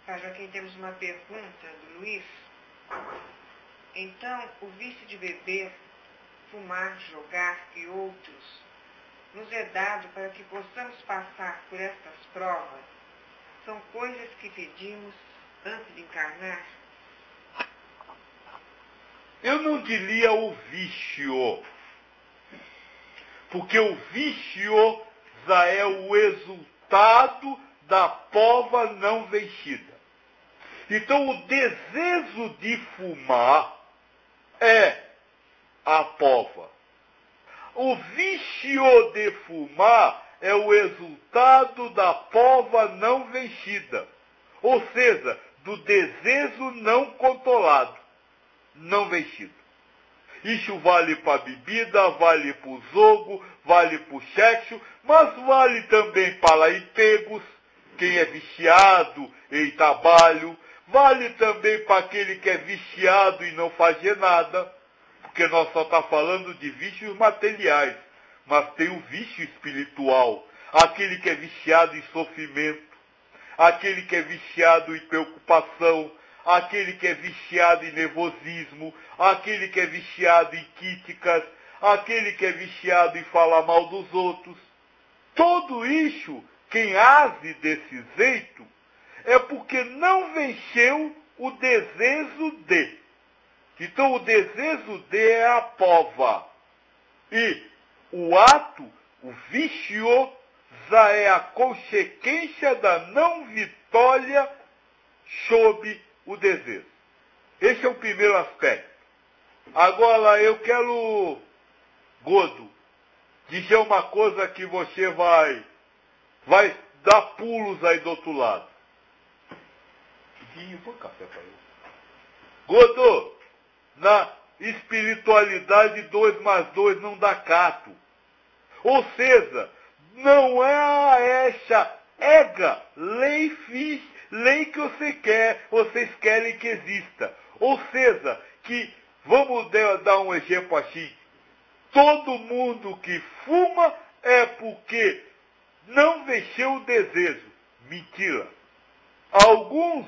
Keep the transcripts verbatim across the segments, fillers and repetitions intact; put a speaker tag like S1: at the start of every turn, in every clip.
S1: Pai Joaquim, temos uma pergunta do Luiz. Então, o vício de beber, fumar, jogar e outros nos é dado para que possamos passar por estas provas? São coisas que pedimos antes de encarnar?
S2: Eu não diria o vício, porque o vício já é o resultado da prova não vencida. Então o desejo de fumar é a prova. O vício de fumar é o resultado da prova não vencida, ou seja, do desejo não controlado, não vencido. Isso vale para a bebida, vale para o jogo, vale para o sexo, mas vale também para empregos, quem é viciado em trabalho, vale também para aquele que é viciado e não fazer nada, porque nós só estamos falando de vícios materiais, mas tem o vício espiritual, aquele que é viciado em sofrimento, aquele que é viciado em preocupação, aquele que é viciado em nervosismo, aquele que é viciado em críticas, aquele que é viciado em falar mal dos outros. Tudo isso, quem age desse jeito, é porque não venceu o desejo de. Então o desejo de é a prova. E o ato, o vício, já é a consequência da não vitória sobre o desejo. Esse é o primeiro aspecto. Agora eu quero, Godo, dizer uma coisa que você vai, vai dar pulos aí do outro lado. E põe café para eu. Godo, na espiritualidade dois mais dois não dá cato. Ou seja, não é essa ega, lei fiz, lei que você quer, vocês querem que exista. Ou seja, que, vamos dar um exemplo assim, todo mundo que fuma é porque não venceu o desejo. Mentira. Alguns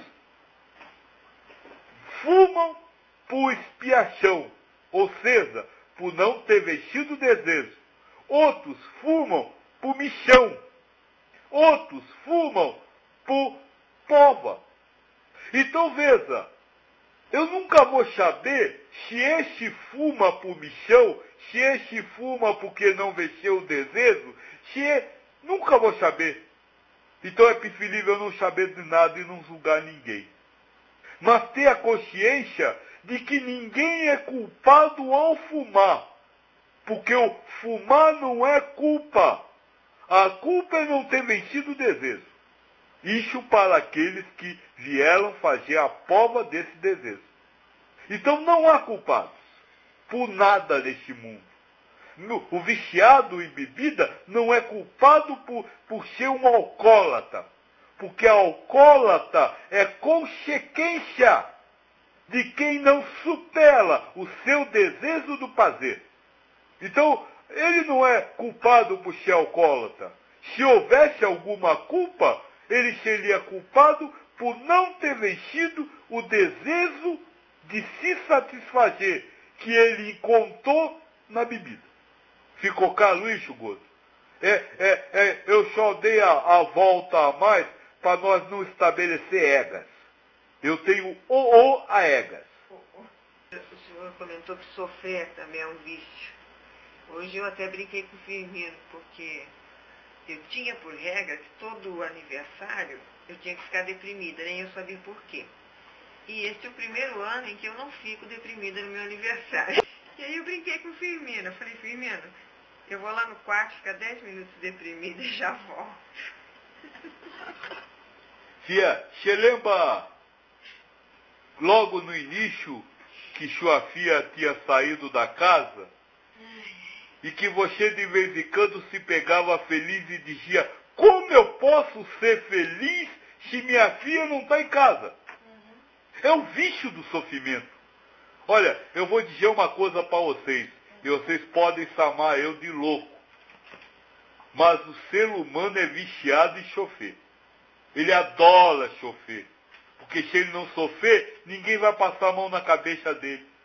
S2: fumam por expiação, ou seja, por não ter vencido o desejo. Outros fumam por missão. Outros fumam por prova. Então veja, eu nunca vou saber se esse fuma por missão, se esse fuma porque não venceu o desejo, se é... nunca vou saber. Então é preferível eu não saber de nada e não julgar ninguém. Mas ter a consciência de que ninguém é culpado ao fumar. Porque o fumar não é culpa. A culpa é não ter vencido o desejo. Isso para aqueles que vieram fazer a prova desse desejo. Então não há culpados por nada neste mundo. O viciado em bebida não é culpado por, por ser um alcoólatra. Porque alcoólatra é consequência de quem não supera o seu desejo do prazer. Então, ele não é culpado por ser alcoólatra. Se houvesse alguma culpa, ele seria culpado por não ter vencido o desejo de se satisfazer que ele encontrou na bebida. Ficou claro isso, Godo? É, é, é, eu só dei a, a volta a mais para nós não estabelecer egas. Eu tenho o ou a egas.
S1: O senhor comentou que sofrer também é um vício. Hoje eu até brinquei com o Firmino, porque eu tinha por regra que todo aniversário eu tinha que ficar deprimida, nem eu sabia por quê. E este é o primeiro ano em que eu não fico deprimida no meu aniversário. E aí eu brinquei com o Firmino. Eu falei, Firmino, eu vou lá no quarto, ficar dez minutos deprimida e já volto.
S2: Fia, você lembra logo no início que sua filha tinha saído da casa? E que você de vez em quando se pegava feliz e dizia, como eu posso ser feliz se minha filha não está em casa? Uhum. É o vício do sofrimento. Olha, eu vou dizer uma coisa para vocês, e vocês podem chamar eu de louco. Mas o ser humano é viciado em chofer. Ele adora chofer. Porque se ele não sofrer, ninguém vai passar a mão na cabeça dele.